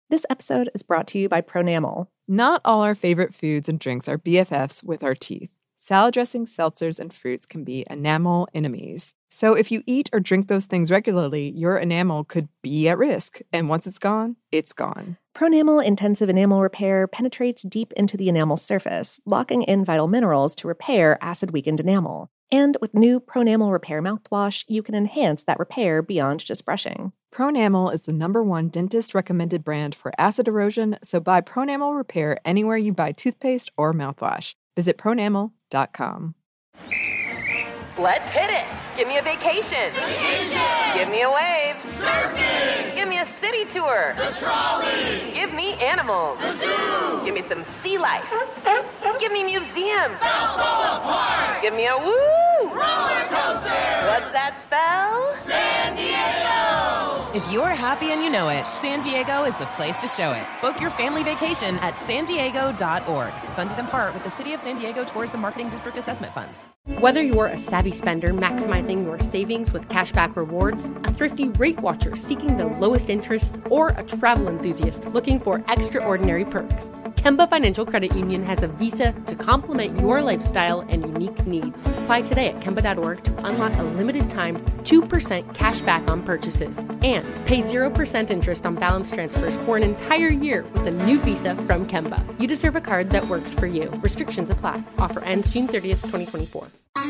This episode is brought to you by Pronamel. Not all our favorite foods and drinks are BFFs with our teeth. Salad dressings, seltzers, and fruits can be enamel enemies. So if you eat or drink those things regularly, your enamel could be at risk. And once it's gone, it's gone. Pronamel Intensive Enamel Repair penetrates deep into the enamel surface, locking in vital minerals to repair acid-weakened enamel. And with new Pronamel Repair mouthwash, you can enhance that repair beyond just brushing. Pronamel is the #1 dentist-recommended brand for acid erosion, so buy Pronamel Repair anywhere you buy toothpaste or mouthwash. Visit pronamel.com. Let's hit it. Give me a vacation. Give me a wave. Surfing. Give me a city tour. The trolley. Give me animals. The zoo. Give me some sea life. Give me museums. Balboa Park. Give me a woo. Roller coaster. What's that spell? San Diego. If you're happy and you know it, San Diego is the place to show it. Book your family vacation at sandiego.org. Funded in part with the City of San Diego Tourism Marketing District Assessment Funds. Whether you're a savvy spender maximizing your savings with cashback rewards, a thrifty rate watcher seeking the lowest interest, or a travel enthusiast looking for extraordinary perks, Kemba Financial Credit Union has a visa to complement your lifestyle and unique needs. Apply today at Kemba.org to unlock a limited time 2% cash back on purchases and pay 0% interest on balance transfers for an entire year with a new visa from Kemba. You deserve a card that works for you. Restrictions apply. Offer ends June 30th, 2024.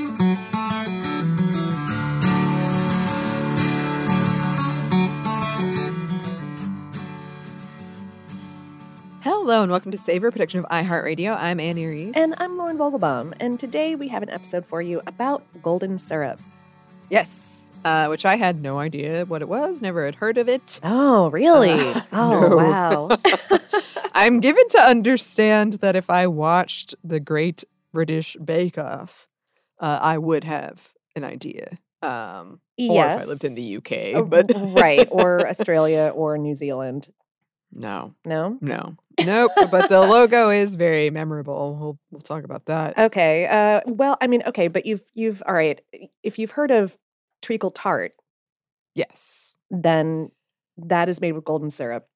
Hello and welcome to Savor, production of iHeartRadio. I'm Annie Reese. And I'm Lauren Vogelbaum, and today we have an episode for you about golden syrup. Yes, which I had no idea what it was, never had heard of it. Oh, really? No. Wow. I'm given to understand that if I watched the Great British Bake Off, I would have an idea. Or if I lived in the UK. But right, or Australia or New Zealand. No. No? Nope. But the logo is very memorable. We'll talk about that. Okay. Well, I mean, okay, but you've all right. If you've heard of treacle tart, Yes. then that is made with golden syrup.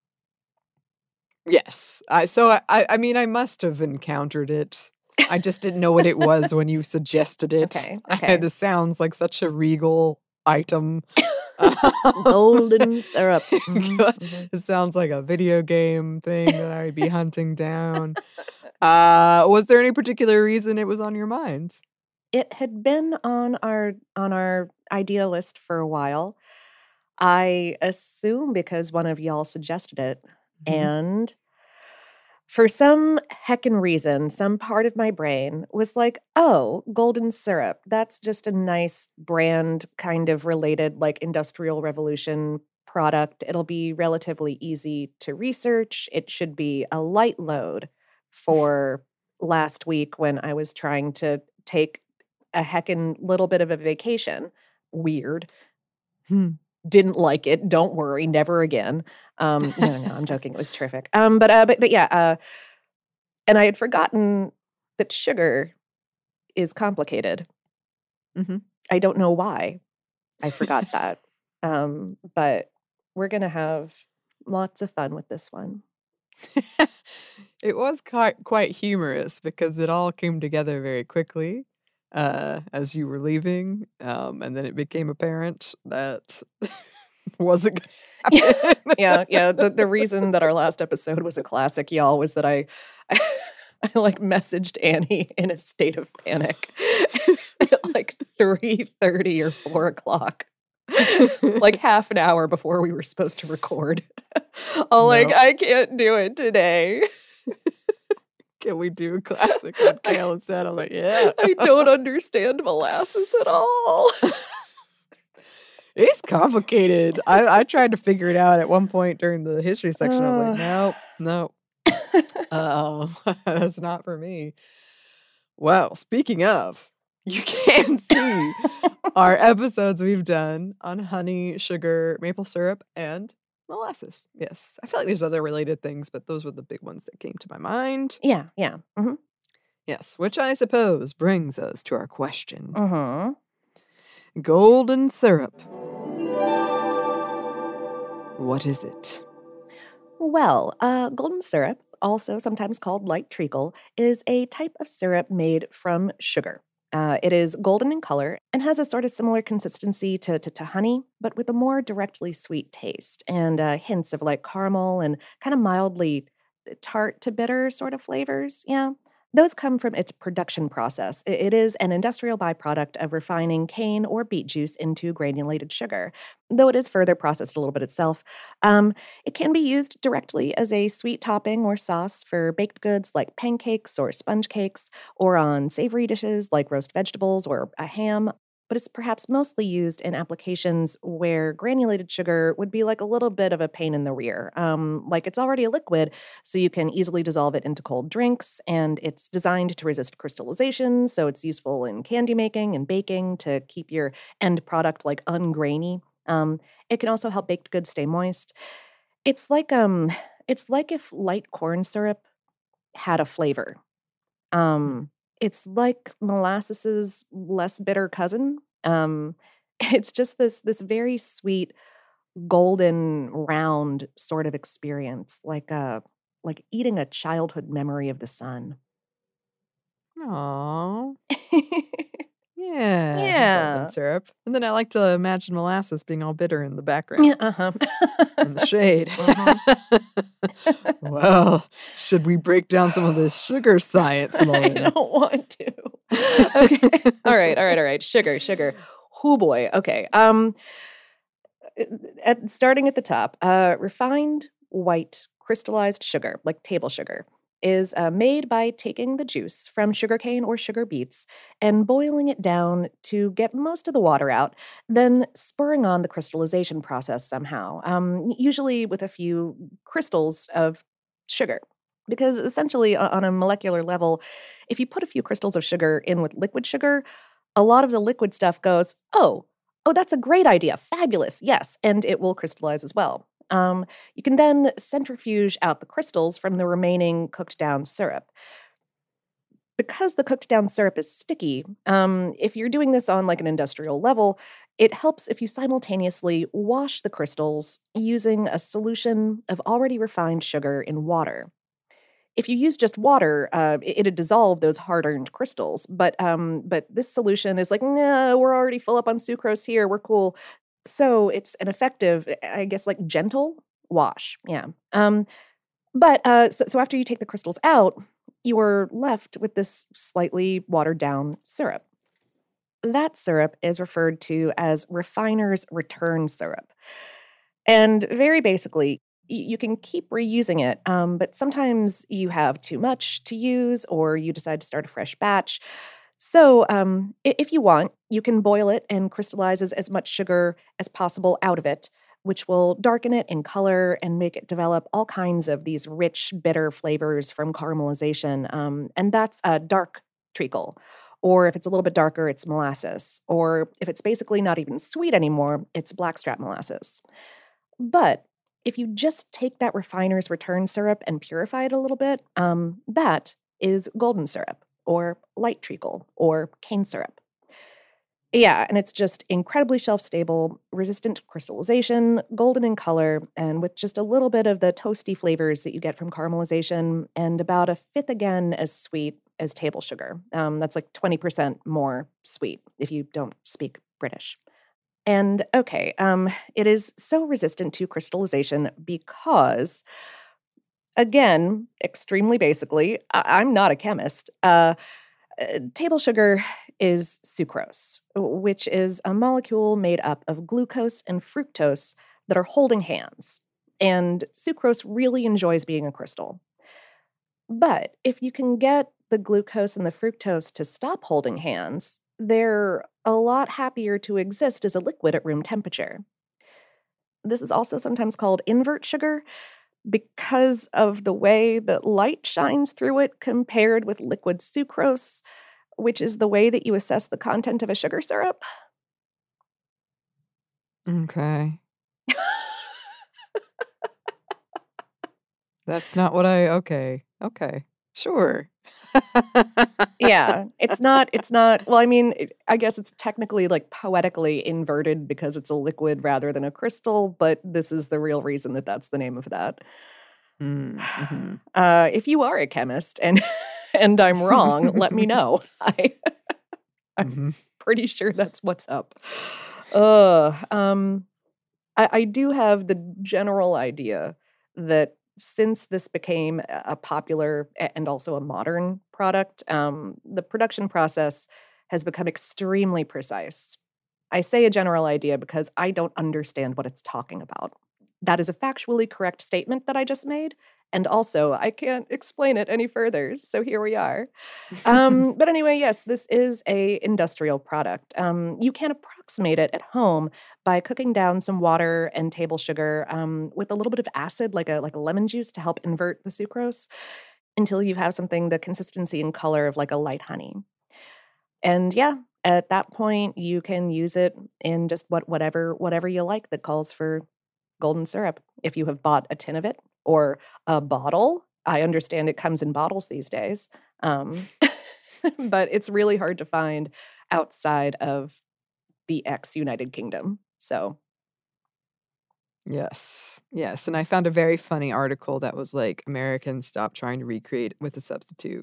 Yes. I mean, I must have encountered it. I just didn't know what it was when you suggested it. Okay. This sounds like such a regal item. Golden syrup. Mhm. It sounds like a video game thing that I would be hunting down. Was there any particular reason it was on your mind? It had been on our idea list for a while. I assume because one of y'all suggested it, and for some heckin' reason, some part of my brain was like, oh, golden syrup. That's just a nice brand kind of related, like Industrial Revolution product. It'll be relatively easy to research. It should be a light load for last week when I was trying to take a heckin' little bit of a vacation. Weird. Didn't like it. Don't worry, never again. No, I'm joking. It was terrific. But yeah. And I had forgotten that sugar is complicated. I don't know why I forgot that. But we're gonna have lots of fun with this one. It was quite humorous because it all came together very quickly as you were leaving, and then it became apparent that wasn't gonna happen. Yeah. The reason that our last episode was a classic, y'all, was that I like messaged Annie in a state of panic at like 3:30 or 4 o'clock. Like half an hour before we were supposed to record. Like, I can't do it today. Can we do a classic what Kayla said? I'm like, yeah. I don't understand molasses at all. It's complicated. I tried to figure it out at one point during the history section. I was like, nope. That's not for me. Well, speaking of, you can see our episodes we've done on honey, sugar, maple syrup, and molasses. Yes. I feel like there's other related things, but those were the big ones that came to my mind. Yeah. Yes, which I suppose brings us to our question. Mm-hmm. Golden syrup. What is it? Well, golden syrup, also sometimes called light treacle, is a type of syrup made from sugar. It is golden in color and has a sort of similar consistency to honey, but with a more directly sweet taste and hints of like caramel and kind of mildly tart to bitter sort of flavors. Yeah. Those come from its production process. It is an industrial byproduct of refining cane or beet juice into granulated sugar, though it is further processed a little bit itself. It can be used directly as a sweet topping or sauce for baked goods like pancakes or sponge cakes, or on savory dishes like roast vegetables or a ham. But it's perhaps mostly used in applications where granulated sugar would be like a little bit of a pain in the rear. Like it's already a liquid, so you can easily dissolve it into cold drinks, and it's designed to resist crystallization, so it's useful in candy making and baking to keep your end product like ungrainy. It can also help baked goods stay moist. It's like it's like if light corn syrup had a flavor. It's like molasses's less bitter cousin. It's just this very sweet golden round sort of experience, like eating a childhood memory of the sun. Aww. Yeah. Yeah. Golden syrup. And then I like to imagine molasses being all bitter in the background. Yeah, uh-huh. In the shade. Well, should we break down some of this sugar science, I Lauren? don't want to. Okay. All right. Sugar. Oh boy. Okay. Starting at the top, refined white crystallized sugar, like table sugar, is made by taking the juice from sugarcane or sugar beets and boiling it down to get most of the water out, then spurring on the crystallization process somehow, usually with a few crystals of sugar. Because essentially, on a molecular level, if you put a few crystals of sugar in with liquid sugar, a lot of the liquid stuff goes, oh, that's a great idea. Fabulous. Yes. And it will crystallize as well. You can then centrifuge out the crystals from the remaining cooked down syrup. Because the cooked down syrup is sticky, if you're doing this on like an industrial level, it helps if you simultaneously wash the crystals using a solution of already refined sugar in water. If you use just water, it'd dissolve those hard-earned crystals. But this solution is like, no, we're already full up on sucrose here. We're cool. So it's an effective, I guess, like gentle wash. Yeah. So after you take the crystals out, you are left with this slightly watered down syrup. That syrup is referred to as refiner's return syrup. And very basically, you can keep reusing it, but sometimes you have too much to use or you decide to start a fresh batch. So if you want, you can boil it and crystallize as much sugar as possible out of it, which will darken it in color and make it develop all kinds of these rich, bitter flavors from caramelization. And that's a dark treacle. Or if it's a little bit darker, it's molasses. Or if it's basically not even sweet anymore, it's blackstrap molasses. But if you just take that refiner's return syrup and purify it a little bit, that is golden syrup, or light treacle, or cane syrup. Yeah, and it's just incredibly shelf-stable, resistant to crystallization, golden in color, and with just a little bit of the toasty flavors that you get from caramelization, and about a fifth again as sweet as table sugar. That's like 20% more sweet if you don't speak British. And okay, it is so resistant to crystallization because, again, extremely basically, I'm not a chemist. Table sugar is sucrose, which is a molecule made up of glucose and fructose that are holding hands. And sucrose really enjoys being a crystal. But if you can get the glucose and the fructose to stop holding hands, they're a lot happier to exist as a liquid at room temperature. This is also sometimes called invert sugar because of the way that light shines through it compared with liquid sucrose, which is the way that you assess the content of a sugar syrup. Okay. That's not what okay. Sure. Yeah, it's not, well, I mean, I guess it's technically like poetically inverted because it's a liquid rather than a crystal, but this is the real reason that that's the name of that. Mm-hmm. If you are a chemist and and I'm wrong, let me know. I'm Mm-hmm. pretty sure that's what's up. I do have the general idea that since this became a popular and also a modern product, the production process has become extremely precise. I say a general idea because I don't understand what it's talking about. That is a factually correct statement that I just made. And also, I can't explain it any further. So here we are. But anyway, yes, this is a industrial product. You can approximate it at home by cooking down some water and table sugar with a little bit of acid, like a lemon juice, to help invert the sucrose, until you have something the consistency and color of like a light honey. And yeah, at that point, you can use it in just whatever you like that calls for golden syrup. If you have bought a tin of it or a bottle, I understand it comes in bottles these days. But it's really hard to find outside of the ex-United Kingdom. So Yes. And I found a very funny article that was like, Americans stop trying to recreate with a substitute.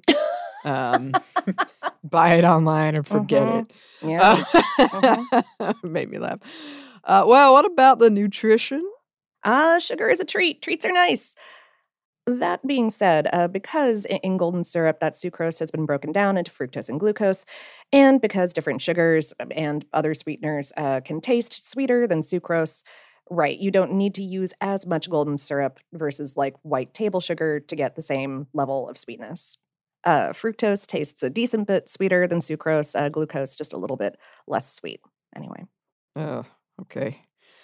Buy it online or forget it. yeah. Made me laugh. Well, what about the nutrition? Sugar is a treat. Treats are nice. That being said, because in golden syrup that sucrose has been broken down into fructose and glucose, and because different sugars and other sweeteners can taste sweeter than sucrose, right, you don't need to use as much golden syrup versus like white table sugar to get the same level of sweetness. Fructose tastes a decent bit sweeter than sucrose, glucose just a little bit less sweet. Anyway. Oh, okay.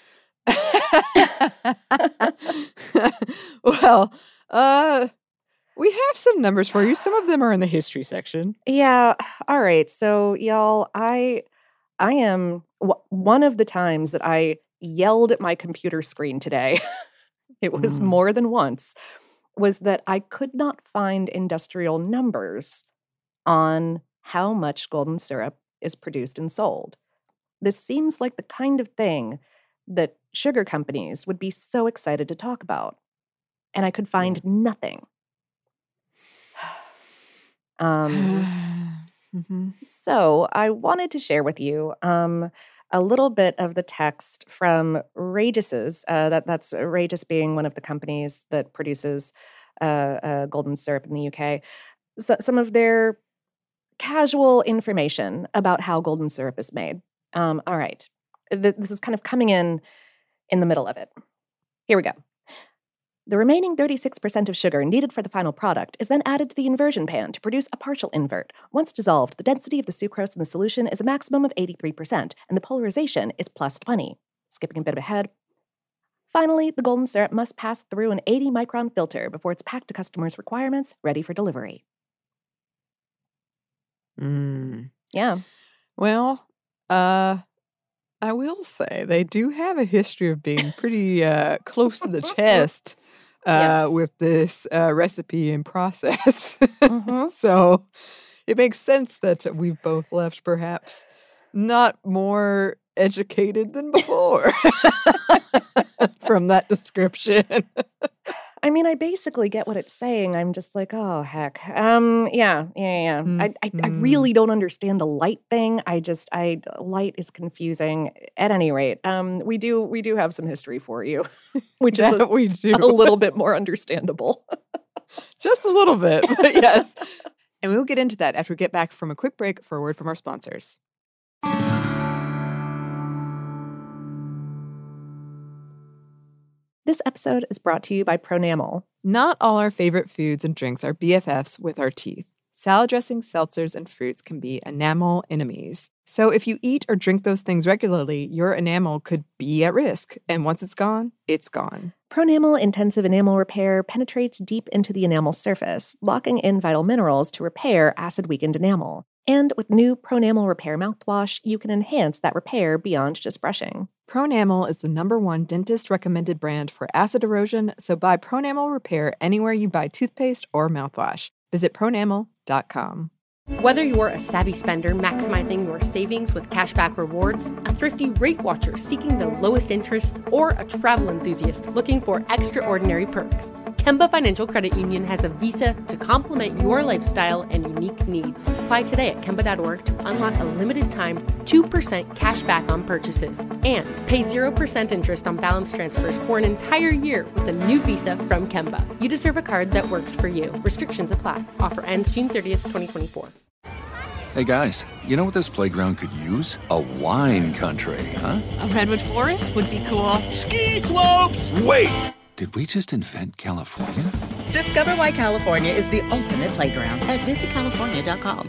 Well, we have some numbers for you. Some of them are in the history section. Yeah. All right. So, y'all, I am one of the times that I yelled at my computer screen today. It was more than once. Was that I could not find industrial numbers on how much golden syrup is produced and sold. This seems like the kind of thing that sugar companies would be so excited to talk about. And I could find nothing. So I wanted to share with you a little bit of the text from Regis's. That's Regis being one of the companies that produces golden syrup in the UK. So, some of their casual information about how golden syrup is made. All right. This is kind of coming in the middle of it. Here we go. The remaining 36% of sugar needed for the final product is then added to the inversion pan to produce a partial invert. Once dissolved, the density of the sucrose in the solution is a maximum of 83%, and the polarization is plus 20. Skipping a bit ahead. Finally, the golden syrup must pass through an 80-micron filter before it's packed to customers' requirements, ready for delivery. Yeah. Well, I will say they do have a history of being pretty close to the chest Yes. with this recipe and process. So it makes sense that we've both left perhaps not more educated than before from that description. I mean, I basically get what it's saying. I'm just like, oh, heck. Yeah. I really don't understand the light thing. Light is confusing. At any rate, we do have some history for you, which is we do. a little bit more understandable. Just a little bit, but yes. And we'll get into that after we get back from a quick break for a word from our sponsors. This episode is brought to you by Pronamel. Not all our favorite foods and drinks are BFFs with our teeth. Salad dressings, seltzers, and fruits can be enamel enemies. So if you eat or drink those things regularly, your enamel could be at risk. And once it's gone, it's gone. Pronamel Intensive Enamel Repair penetrates deep into the enamel surface, locking in vital minerals to repair acid-weakened enamel. And with new Pronamel Repair mouthwash, you can enhance that repair beyond just brushing. Pronamel is the #1 dentist-recommended brand for acid erosion, so buy Pronamel Repair anywhere you buy toothpaste or mouthwash. Visit pronamel.com. Whether you're a savvy spender maximizing your savings with cashback rewards, a thrifty rate watcher seeking the lowest interest, or a travel enthusiast looking for extraordinary perks, Kemba Financial Credit Union has a visa to complement your lifestyle and unique needs. Apply today at Kemba.org to unlock a limited time 2% cash back on purchases and pay 0% interest on balance transfers for an entire year with a new visa from Kemba. You deserve a card that works for you. Restrictions apply. Offer ends June 30th, 2024. Hey guys, you know what this playground could use? A wine country, huh? A redwood forest would be cool. Ski slopes! Wait! Did we just invent California? Discover why California is the ultimate playground at visitcalifornia.com.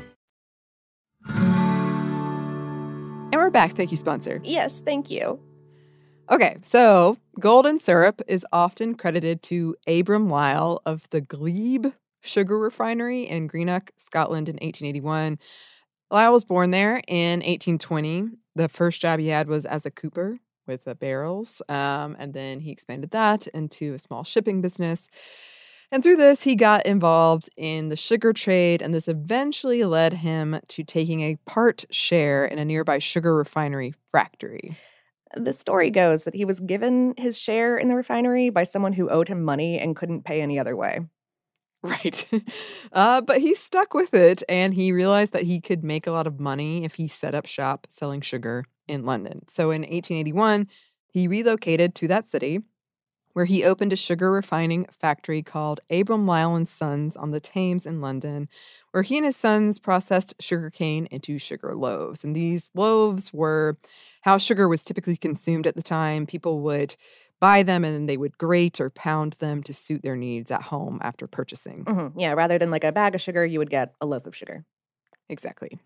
And we're back. Thank you, sponsor. Yes, thank you. Okay, so golden syrup is often credited to Abram Lyle of the Glebe Sugar Refinery in Greenock, Scotland in 1881. Lyle was born there in 1820. The first job he had was as a cooper with barrels, and then he expanded that into a small shipping business. And through this, he got involved in the sugar trade, and this eventually led him to taking a part share in a nearby sugar refinery factory. The story goes that he was given his share in the refinery by someone who owed him money and couldn't pay any other way. Right. But he stuck with it, and he realized that he could make a lot of money if he set up shop selling sugar in London. So in 1881, he relocated to that city, where he opened a sugar refining factory called Abram Lyle and Sons on the Thames in London, where he and his sons processed sugarcane into sugar loaves. And these loaves were how sugar was typically consumed at the time. People would buy them and then they would grate or pound them to suit their needs at home after purchasing. Mm-hmm. Yeah, rather than like a bag of sugar, you would get a loaf of sugar. Exactly.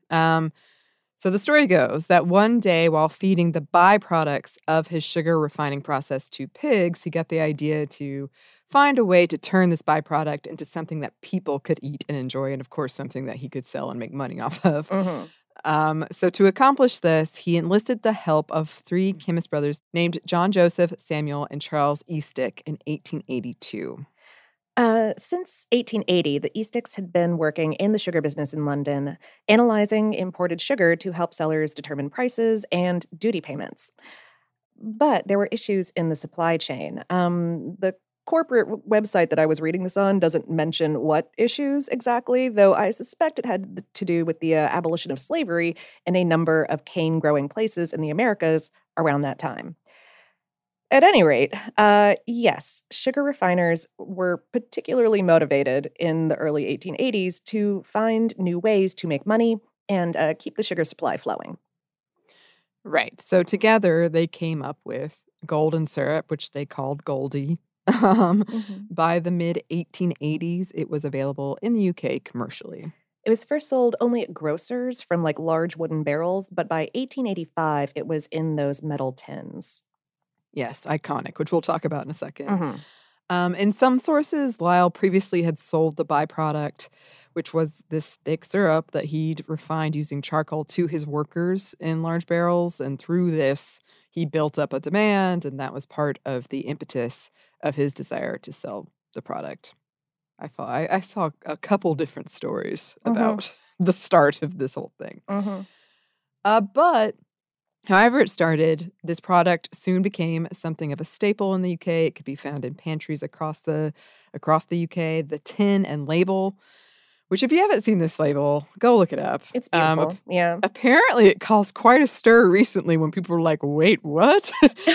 So the story goes that one day while feeding the byproducts of his sugar refining process to pigs, he got the idea to find a way to turn this byproduct into something that people could eat and enjoy, and of course, something that he could sell and make money off of. Mm-hmm. So to accomplish this, he enlisted the help of three chemist brothers named John Joseph, Samuel, and Charles Eastick in 1882. Since 1880, the Easticks had been working in the sugar business in London, analyzing imported sugar to help sellers determine prices and duty payments. But there were issues in the supply chain. The corporate website that I was reading this on doesn't mention what issues exactly, though I suspect it had to do with the abolition of slavery in a number of cane-growing places in the Americas around that time. At any rate, yes, sugar refiners were particularly motivated in the early 1880s to find new ways to make money and keep the sugar supply flowing. Right. So together they came up with golden syrup, which they called Goldie. By the mid-1880s, it was available in the UK commercially. It was first sold only at grocers from like large wooden barrels, but by 1885, it was in those metal tins. Yes, iconic, which we'll talk about in a second. Mm-hmm. In some sources, Lyle previously had sold the byproduct, which was this thick syrup that he'd refined using charcoal, to his workers in large barrels. And through this, he built up a demand, and that was part of the impetus of his desire to sell the product. I saw a couple different stories about the start of this whole thing. But however it started, this product soon became something of a staple in the UK. It could be found in pantries across the UK. The tin and label, which if you haven't seen this label, go look it up. It's beautiful. Yeah. Apparently, it caused quite a stir recently when people were like, wait, what?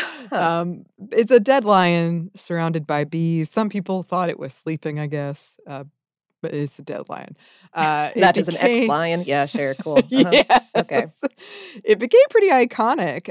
It's a dead lion surrounded by bees. Some people thought it was sleeping, I guess. But it's a dead lion. That is an ex-lion? Yeah, sure, cool. Yeah. Okay. It became pretty iconic.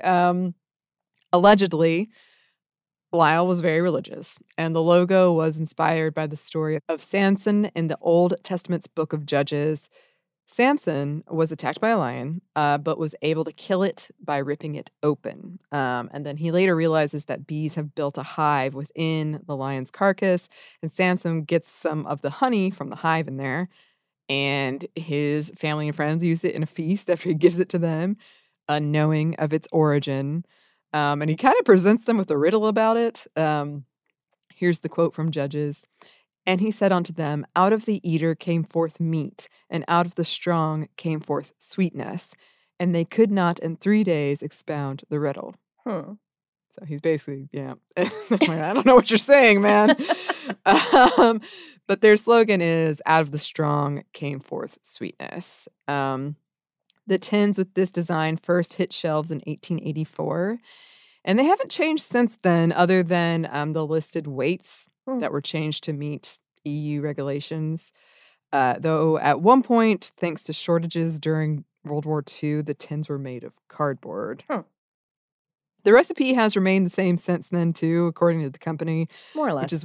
Allegedly, Lyle was very religious, and the logo was inspired by the story of Samson in the Old Testament's book of Judges. Samson was attacked by a lion, but was able to kill it by ripping it open. And then he later realizes that bees have built a hive within the lion's carcass, and Samson gets some of the honey from the hive in there, and his family and friends use it in a feast after he gives it to them, unknowing of its origin. And he kind of presents them with a riddle about it. Here's the quote from Judges. And he said unto them, out of the eater came forth meat, and out of the strong came forth sweetness. And they could not in 3 days expound the riddle. So he's basically, I don't know what you're saying, man. But their slogan is, out of the strong came forth sweetness. The tins with this design first hit shelves in 1884, and they haven't changed since then, other than the listed weights that were changed to meet EU regulations. Though at one point, thanks to shortages during World War II, the tins were made of cardboard. The recipe has remained the same since then, too, according to the company. More or less. Which is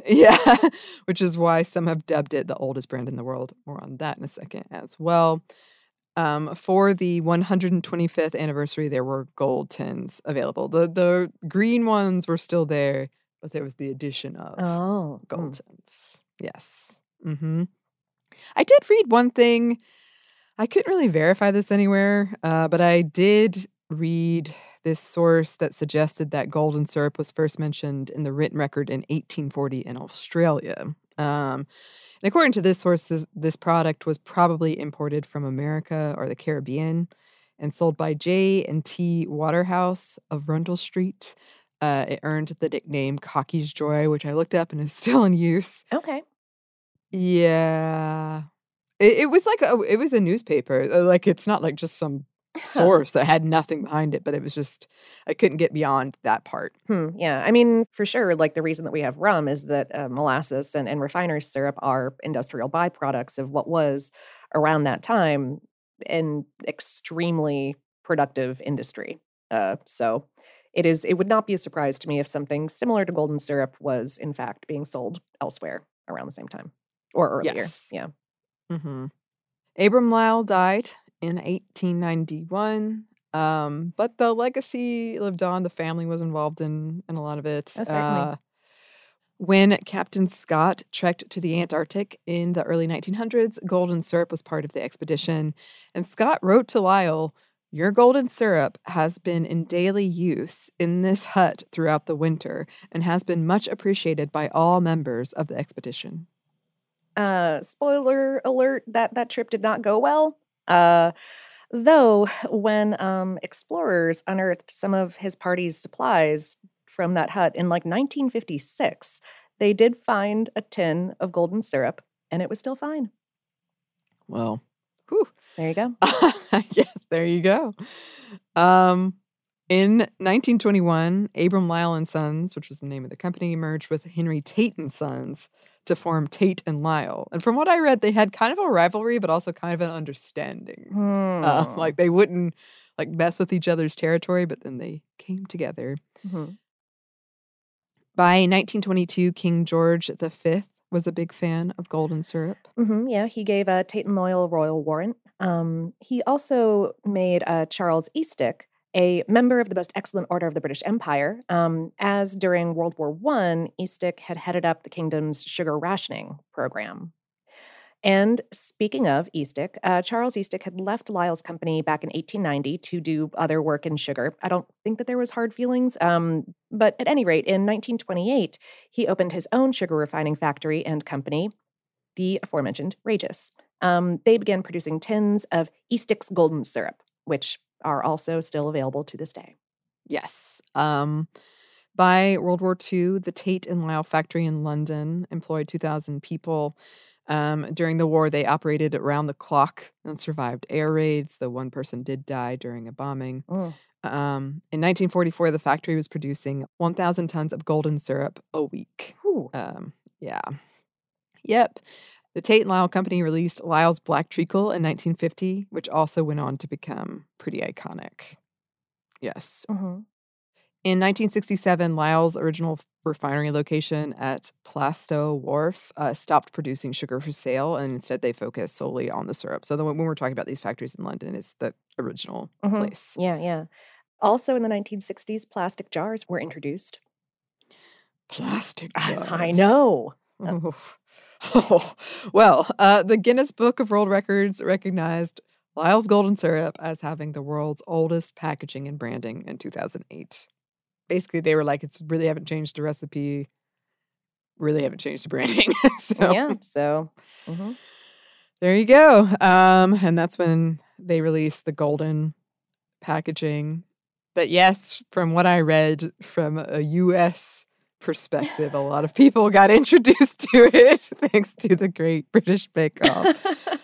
why some have dubbed it the oldest brand in the world. More on that in a second as well. For the 125th anniversary, there were gold tins available. The green ones were still there, but there was the addition of gold tins. Yes. I did read one thing. I couldn't really verify this anywhere, but I did read this source that suggested that golden syrup was first mentioned in the written record in 1840 in Australia. And according to this source, this product was probably imported from America or the Caribbean and sold by J&T Waterhouse of Rundle Street. It earned the nickname Cocky's Joy, which I looked up and is still in use. Okay. Yeah. It was like it was a newspaper. Like, it's not like just some source that had nothing behind it, but it was just, I couldn't get beyond that part. Yeah. I mean, for sure, like the reason that we have rum is that molasses and refiner's syrup are industrial byproducts of what was around that time an extremely productive industry. So it would not be a surprise to me if something similar to golden syrup was in fact being sold elsewhere around the same time or earlier. Yes. Yeah. Abram Lyle died in 1891, but the legacy lived on. The family was involved in a lot of it. Oh, certainly. When Captain Scott trekked to the Antarctic in the early 1900s, golden syrup was part of the expedition. And Scott wrote to Lyle, "Your golden syrup has been in daily use in this hut throughout the winter and has been much appreciated by all members of the expedition." Spoiler alert, that trip did not go well. Though when explorers unearthed some of his party's supplies from that hut in like 1956, they did find a tin of golden syrup, and it was still fine. Well, whew. There you go. Yes, there you go. In 1921, Abram Lyle and Sons, which was the name of the company, merged with Henry Tate and Sons to form Tate and Lyle. And from what I read, they had kind of a rivalry, but also kind of an understanding. Like they wouldn't like mess with each other's territory, but then they came together. By 1922, King George V was a big fan of golden syrup. Yeah, he gave Tate and Lyle a royal warrant. He also made Charles Eastick a member of the Most Excellent Order of the British Empire, as during World War I, Eastick had headed up the kingdom's sugar rationing program. And speaking of Eastick, Charles Eastick had left Lyle's company back in 1890 to do other work in sugar. I don't think that there was hard feelings, but at any rate, in 1928, he opened his own sugar refining factory and company, the aforementioned Regis. They began producing tins of Eastick's golden syrup, which are also still available to this day. Yes. By World War II, the Tate and Lyle factory in London employed 2,000 people. During the war, they operated around the clock and survived air raids, though one person did die during a bombing. In 1944, the factory was producing 1,000 tons of golden syrup a week. Yeah. Yep. The Tate and Lyle Company released Lyle's Black Treacle in 1950, which also went on to become pretty iconic. Yes. In 1967, Lyle's original refinery location at Plaistow Wharf stopped producing sugar for sale, and instead they focused solely on the syrup. So when we're talking about these factories in London, it's the original place. Yeah. Also in the 1960s, plastic jars were introduced. Plastic jars. I know. Well, the Guinness Book of World Records recognized Lyle's golden syrup as having the world's oldest packaging and branding in 2008. Basically, they were like, it's really haven't changed the recipe, really haven't changed the branding. So there you go. And that's when they released the golden packaging. But yes, from what I read from a U.S. perspective. A lot of people got introduced to it thanks to the Great British Bake Off.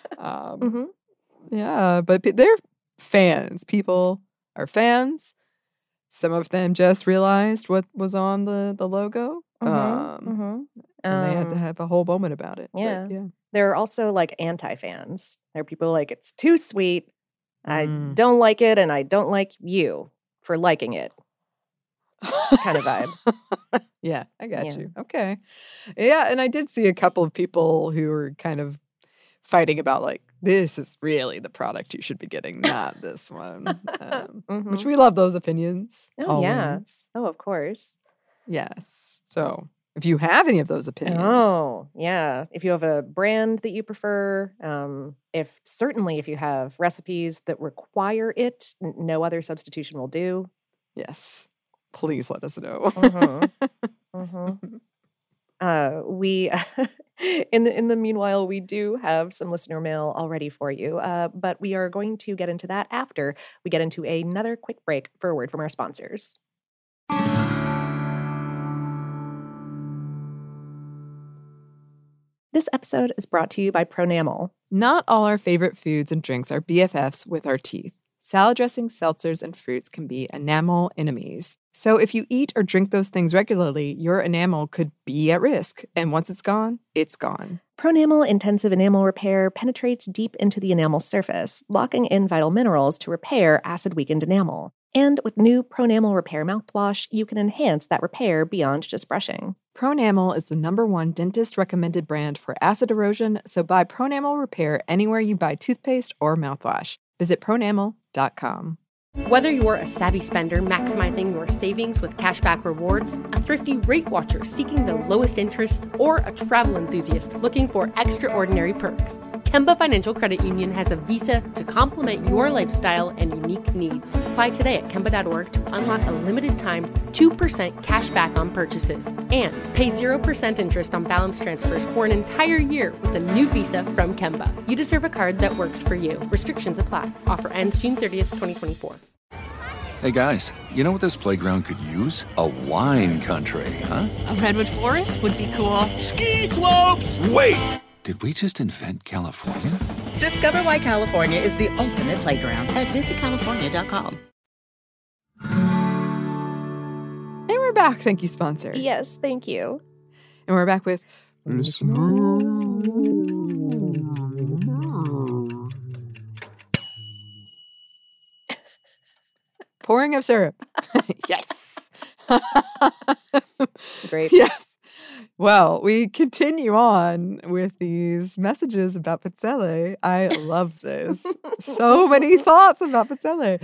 Yeah, but they're fans. People are fans. Some of them just realized what was on the logo. And they had to have a whole moment about it. Yeah. But, yeah. There are also like anti-fans. There are people like, it's too sweet. I don't like it, and I don't like you for liking it. Kind of vibe. Yeah, I got you. Okay. Yeah, and I did see a couple of people who were kind of fighting about like, this is really the product you should be getting, not this one. Which we love those opinions. Oh, yeah. Always. Oh, of course. Yes. So if you have any of those opinions. Oh, yeah. If you have a brand that you prefer, if you have recipes that require it, no other substitution will do. Yes. Please let us know. We in the meanwhile, we do have some listener mail already for you, but we are going to get into that after we get into another quick break for a word from our sponsors. This episode is brought to you by Pronamel. Not all our favorite foods and drinks are BFFs with our teeth. Salad dressings, seltzers, and fruits can be enamel enemies. So if you eat or drink those things regularly, your enamel could be at risk. And once it's gone, it's gone. Pronamel Intensive Enamel Repair penetrates deep into the enamel surface, locking in vital minerals to repair acid-weakened enamel. And with new Pronamel Repair mouthwash, you can enhance that repair beyond just brushing. Pronamel is the #1 dentist-recommended brand for acid erosion, so buy Pronamel Repair anywhere you buy toothpaste or mouthwash. Visit pronamel.com. Whether you're a savvy spender maximizing your savings with cashback rewards, a thrifty rate watcher seeking the lowest interest, or a travel enthusiast looking for extraordinary perks, Kemba Financial Credit Union has a visa to complement your lifestyle and unique needs. Apply today at Kemba.org to unlock a limited time 2% cash back on purchases and pay 0% interest on balance transfers for an entire year with a new visa from Kemba. You deserve a card that works for you. Restrictions apply. Offer ends June 30th, 2024. Hey guys, you know what this playground could use? A wine country, huh? A redwood forest would be cool. Ski slopes! Wait! Did we just invent California? Discover why California is the ultimate playground at visitcalifornia.com. And we're back. Thank you, sponsor. Yes, thank you. And we're back with pouring of syrup. Yes. Great. Yes. Well, we continue on with these messages about Petzele. I love this. So many thoughts about Petzele.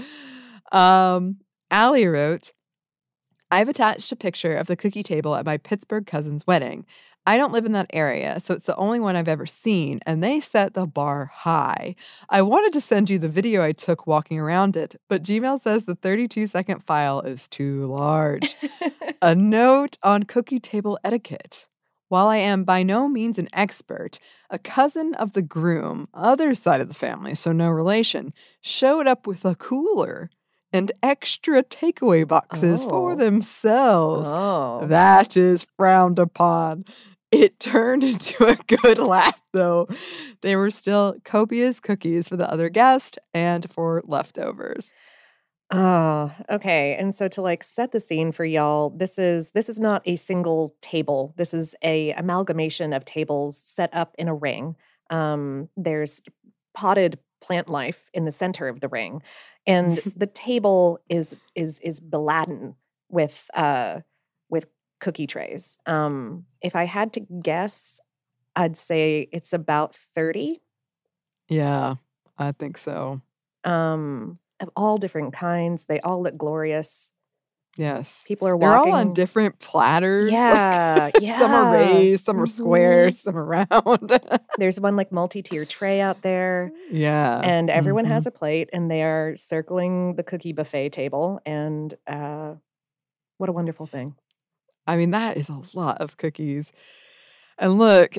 Allie wrote, I've attached a picture of the cookie table at my Pittsburgh cousin's wedding. I don't live in that area, so it's the only one I've ever seen, and they set the bar high. I wanted to send you the video I took walking around it, but Gmail says the 32-second file is too large. A note on cookie table etiquette. While I am by no means an expert, a cousin of the groom, other side of the family, so no relation, showed up with a cooler and extra takeaway boxes for themselves. That is frowned upon. It turned into a good laugh, though. They were still copious cookies for the other guest and for leftovers. Oh, okay. And so to like set the scene for y'all, this is not a single table. This is a amalgamation of tables set up in a ring. There's potted plant life in the center of the ring, and the table is beladen with cookie trays. If I had to guess, I'd say it's about 30. Yeah, I think so. Of all different kinds. They all look glorious. Yes. People are They're walking. all on different platters. Yeah, Like, some are raised, some are squares, some are round. There's one like multi-tier tray out there. Yeah. And everyone has a plate, and they are circling the cookie buffet table. And what a wonderful thing. I mean, that is a lot of cookies. And look,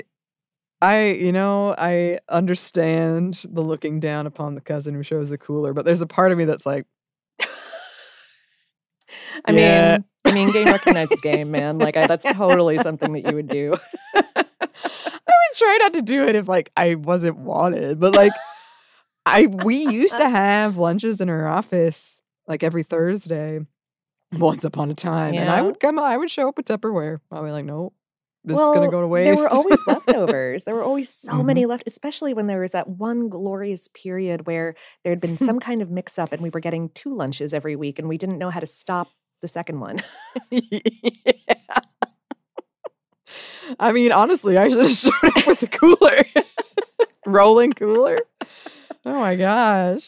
I understand the looking down upon the cousin who shows a cooler, but there's a part of me that's like, Yeah. I mean, game recognizes game, man. Like, that's totally something that you would do. I would try not to do it if like I wasn't wanted, but like we used to have lunches in our office like every Thursday once upon a time, and I would show up with Tupperware. I'll be like, nope, this is gonna go to waste. There were always leftovers. There were always so Mhm. many left, especially when there was that one glorious period where there had been some kind of mix up and we were getting 2 lunches every week and we didn't know how to stop the second one. Yeah. I mean, honestly, I should have showed up with a cooler. Rolling cooler. Oh my gosh.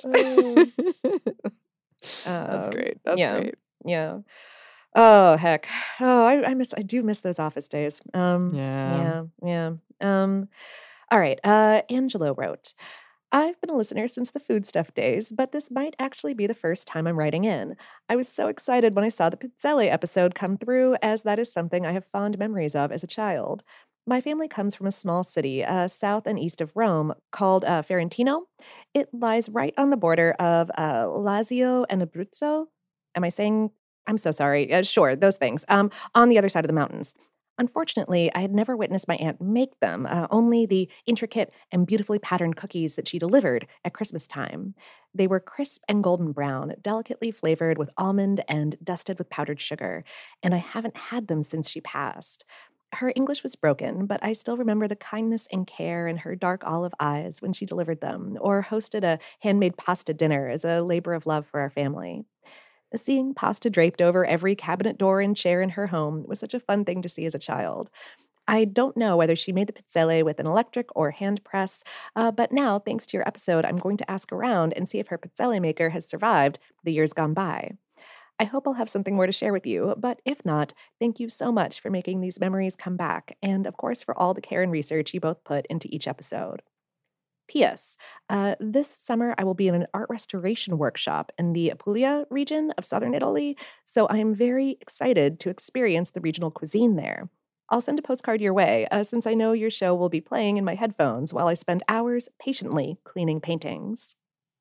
That's great. That's great. Yeah. Oh, heck. Oh, I do miss those office days. Yeah. Yeah. All right. Angelo wrote, I've been a listener since the food stuff days, but this might actually be the first time I'm writing in. I was so excited when I saw the Pizzelle episode come through, as that is something I have fond memories of as a child. My family comes from a small city south and east of Rome called Ferentino. It lies right on the border of Lazio and Abruzzo. Am I saying? I'm so sorry. Sure, those things. On the other side of the mountains. Unfortunately, I had never witnessed my aunt make them, only the intricate and beautifully patterned cookies that she delivered at Christmas time. They were crisp and golden brown, delicately flavored with almond and dusted with powdered sugar, and I haven't had them since she passed. Her English was broken, but I still remember the kindness and care in her dark olive eyes when she delivered them, or hosted a handmade pasta dinner as a labor of love for our family. Seeing pasta draped over every cabinet door and chair in her home was such a fun thing to see as a child. I don't know whether she made the pizzelle with an electric or hand press, but now, thanks to your episode, I'm going to ask around and see if her pizzelle maker has survived the years gone by. I hope I'll have something more to share with you, but if not, thank you so much for making these memories come back, and of course for all the care and research you both put into each episode. P.S. This summer, I will be in an art restoration workshop in the Apulia region of southern Italy, so I am very excited to experience the regional cuisine there. I'll send a postcard your way, since I know your show will be playing in my headphones while I spend hours patiently cleaning paintings.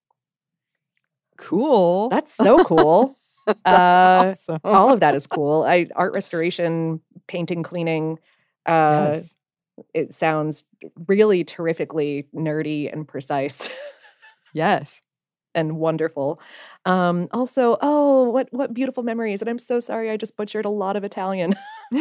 Cool. That's so cool. That's awesome. All of that is cool. Art restoration, painting, cleaning. Yes. It sounds really terrifically nerdy and precise. Yes. And wonderful. Also, what beautiful memories. And I'm so sorry I just butchered a lot of Italian.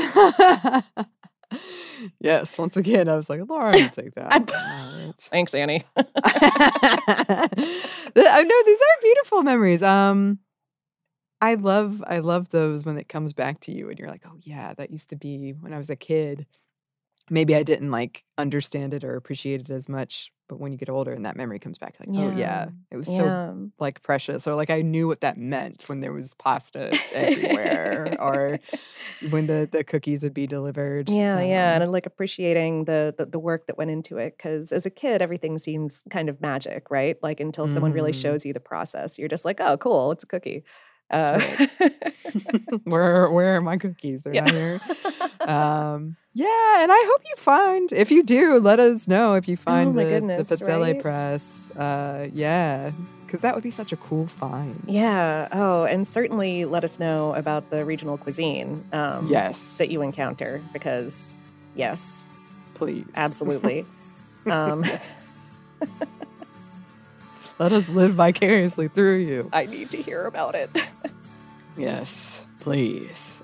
Yes. Once again, I was like, Laura, I'll take that. Thanks, Annie. I know these are beautiful memories. I love those when it comes back to you and you're like, oh yeah, that used to be when I was a kid. Maybe I didn't like understand it or appreciate it as much, but when you get older and that memory comes back, like, oh yeah, it was so like precious, or like I knew what that meant when there was pasta everywhere, or when the cookies would be delivered. And like appreciating the work that went into it, because as a kid, everything seems kind of magic, right? Like until someone really shows you the process, you're just like, oh, cool, it's a cookie. Where are my cookies? They're not here. Yeah, and I hope you find, if you do, let us know if you find the Pizzelle right? press. Yeah, because that would be such a cool find. Yeah. Oh, and certainly let us know about the regional cuisine. Yes. That you encounter, because yes, please, absolutely. Let us live vicariously through you. I need to hear about it. Yes, please.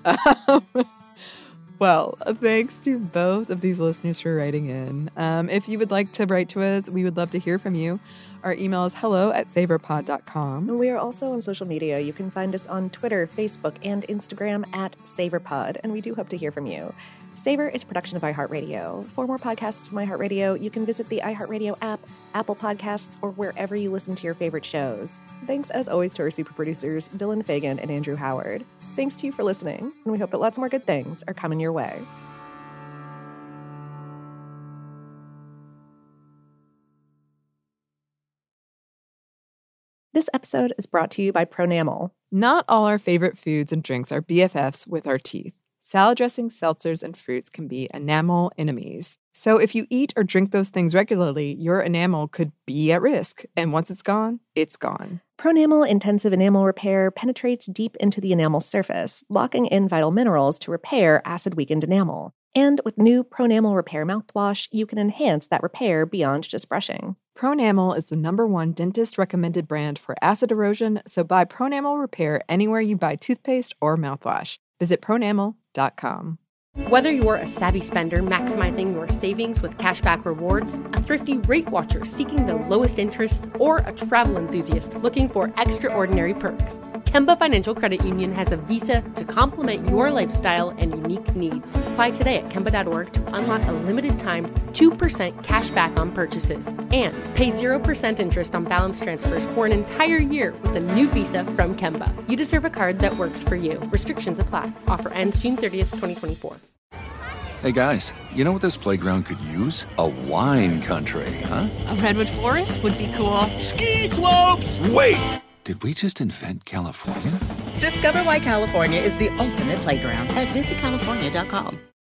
Well, thanks to both of these listeners for writing in. If you would like to write to us, we would love to hear from you. Our email is hello@savorpod.com. And we are also on social media. You can find us on Twitter, Facebook, and Instagram @SavorPod, and we do hope to hear from you. Savor is a production of iHeartRadio. For more podcasts from iHeartRadio, you can visit the iHeartRadio app, Apple Podcasts, or wherever you listen to your favorite shows. Thanks, as always, to our super producers, Dylan Fagan and Andrew Howard. Thanks to you for listening, and we hope that lots more good things are coming your way. This episode is brought to you by Pronamel. Not all our favorite foods and drinks are BFFs with our teeth. salad dressings, seltzers, and fruits can be enamel enemies. So if you eat or drink those things regularly, your enamel could be at risk. And once it's gone, it's gone. Pronamel Intensive Enamel Repair penetrates deep into the enamel surface, locking in vital minerals to repair acid-weakened enamel. And with new Pronamel Repair mouthwash, you can enhance that repair beyond just brushing. Pronamel is the #1 dentist-recommended brand for acid erosion, so buy Pronamel Repair anywhere you buy toothpaste or mouthwash. Visit pronamel.com. Whether you're a savvy spender maximizing your savings with cashback rewards, a thrifty rate watcher seeking the lowest interest, or a travel enthusiast looking for extraordinary perks, Kemba Financial Credit Union has a visa to complement your lifestyle and unique needs. Apply today at Kemba.org to unlock a limited-time 2% cash back on purchases and pay 0% interest on balance transfers for an entire year with a new visa from Kemba. You deserve a card that works for you. Restrictions apply. Offer ends June 30th, 2024. Hey guys, you know what this playground could use? A wine country, huh? A redwood forest would be cool. Ski slopes! Wait! Did we just invent California? Discover why California is the ultimate playground at visitcalifornia.com.